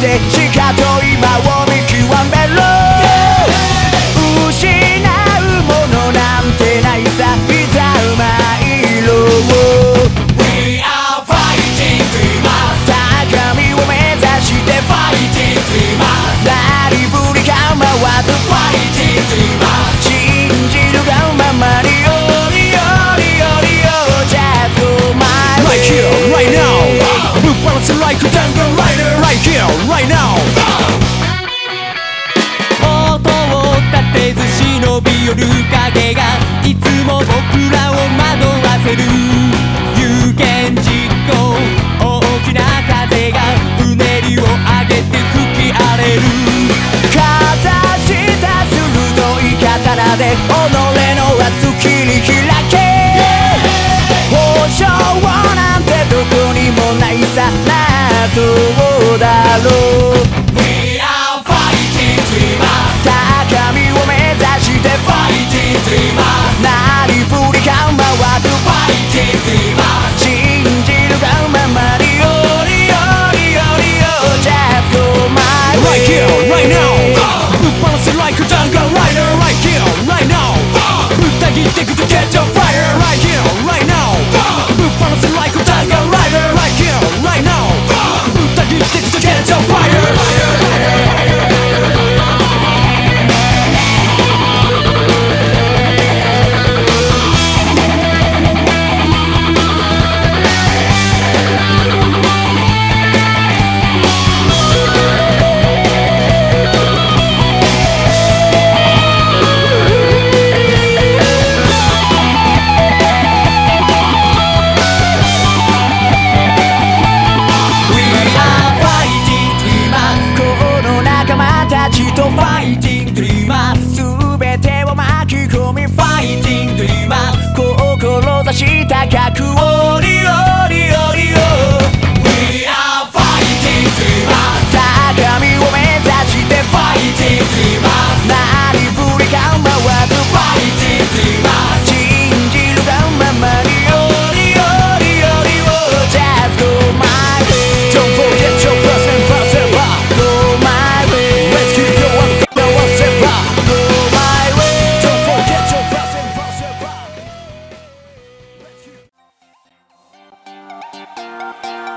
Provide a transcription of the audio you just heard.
でしかと今を見極めろ。失うものなんてないさ、いざ参ろう。 We are fighting dreamers 高みを目指して Fighting dreamers 何ぶり構わず Fighting dreamers 信じるがままによりよりよりよ Just go my way Right here, right now. Move balance like a jungle rider. Right here, right now. 音を立てず忍び寄る影がいつも僕らを惑わせる。有言実行大きな風がうねりを上げて吹き荒れる。 かざした鋭い刀で己の熱切り開け。保証なんてどこにもないさ、謎だろう。 We are fighting dreamers 高みを目指して Fighting dreamers 何ぶり構わず Fighting dreamers 信じるがままによりよりよりよ Just go my way Right here, right now. Move balance like a jungle rider. Right here, right now. ぶった切ってくと catch a fire. Right here, right now. Move balance like a jungle rider. Right here, right now. ぶった切ってくと catch a fire. Fighting dreamers 全てを巻き込み Fighting dreamers 志した覚悟